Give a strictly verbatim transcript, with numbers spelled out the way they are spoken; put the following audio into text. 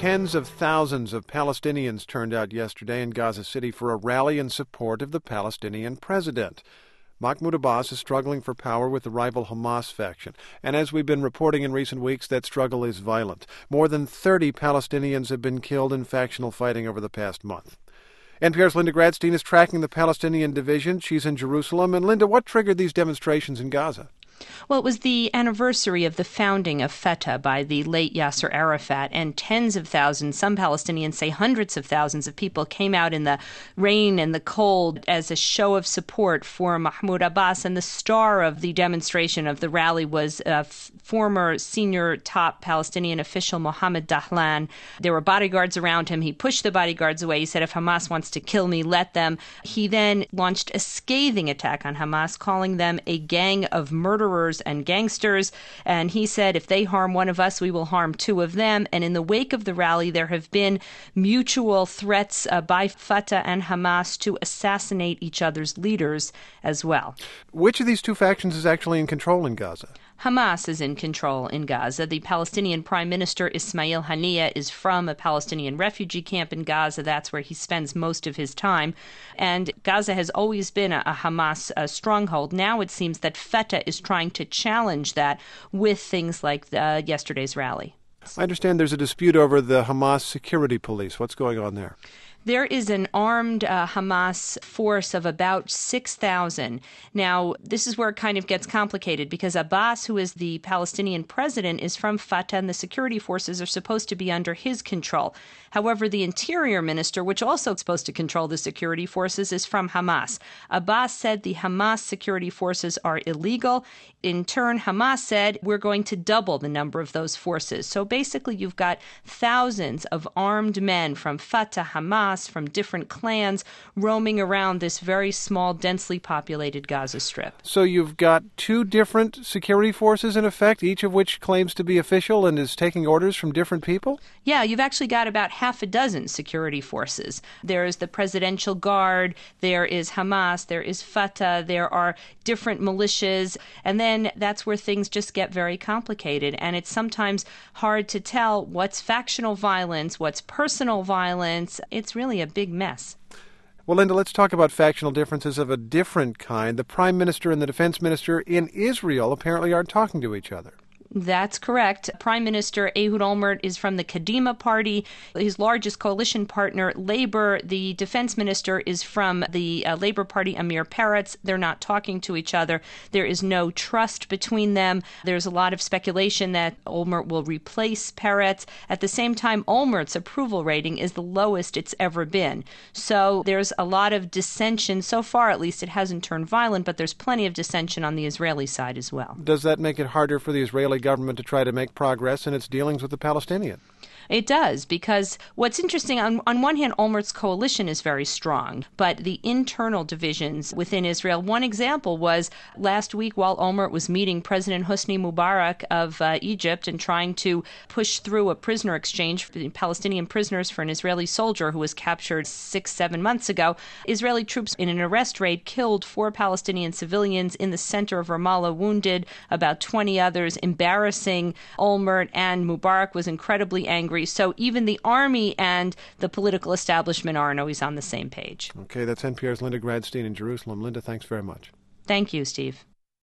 Tens of thousands of Palestinians turned out yesterday in Gaza City for a rally in support of the Palestinian president. Mahmoud Abbas is struggling for power with the rival Hamas faction, and as we've been reporting in recent weeks, that struggle is violent. More than thirty Palestinians have been killed in factional fighting over the past month. N P R's Linda Gradstein is tracking the Palestinian division. She's in Jerusalem. And Linda, what triggered these demonstrations in Gaza? Well, it was the anniversary of the founding of Fatah by the late Yasser Arafat, and tens of thousands, some Palestinians say hundreds of thousands of people came out in the rain and the cold as a show of support for Mahmoud Abbas. And the star of the demonstration of the rally was a f- former senior top Palestinian official, Mohammed Dahlan. There were bodyguards around him. He pushed the bodyguards away. He said, if Hamas wants to kill me, let them. He then launched a scathing attack on Hamas, calling them a gang of murderers and gangsters, and he said if they harm one of us, we will harm two of them. And in the wake of the rally, there have been mutual threats uh, by Fatah and Hamas to assassinate each other's leaders as well. Which of these two factions is actually in control in Gaza? Hamas is in control in Gaza. The Palestinian Prime Minister Ismail Haniyeh is from a Palestinian refugee camp in Gaza. That's where he spends most of his time. And Gaza has always been a, a Hamas uh, stronghold. Now it seems that Fatah is trying to challenge that with things like the, yesterday's rally. I understand there's a dispute over the Hamas security police. What's going on there? There is an armed uh, Hamas force of about six thousand. Now, this is where it kind of gets complicated because Abbas, who is the Palestinian president, is from Fatah, and the security forces are supposed to be under his control. However, the interior minister, which also is supposed to control the security forces, is from Hamas. Abbas said the Hamas security forces are illegal. In turn, Hamas said, we're going to double the number of those forces. So basically, you've got thousands of armed men from Fatah, Hamas, from different clans roaming around this very small, densely populated Gaza Strip. So you've got two different security forces in effect, each of which claims to be official and is taking orders from different people? Yeah, you've actually got about half a dozen security forces. There is the Presidential Guard, there is Hamas, there is Fatah, there are different militias, and then that's where things just get very complicated. And it's sometimes hard to tell what's factional violence, what's personal violence. It's really a big mess. Well, Linda, let's talk about factional differences of a different kind. The Prime Minister and the Defense Minister in Israel apparently aren't talking to each other. That's correct. Prime Minister Ehud Olmert is from the Kadima party, his largest coalition partner, Labor. The defense minister is from the uh, Labor Party, Amir Peretz. They're not talking to each other. There is no trust between them. There's a lot of speculation that Olmert will replace Peretz. At the same time, Olmert's approval rating is the lowest it's ever been. So there's a lot of dissension. So far, at least, it hasn't turned violent, but there's plenty of dissension on the Israeli side as well. Does that make it harder for the Israeli government to try to make progress in its dealings with the Palestinian? It does, because what's interesting, on, on one hand, Olmert's coalition is very strong, but the internal divisions within Israel, one example was last week while Olmert was meeting President Hosni Mubarak of uh, Egypt and trying to push through a prisoner exchange for Palestinian prisoners for an Israeli soldier who was captured six, seven months ago. Israeli troops in an arrest raid killed four Palestinian civilians in the center of Ramallah, wounded about twenty others, embarrassing Olmert, and Mubarak was incredibly angry. So even the army and the political establishment aren't always on the same page. Okay, that's N P R's Linda Gradstein in Jerusalem. Linda, thanks very much. Thank you, Steve.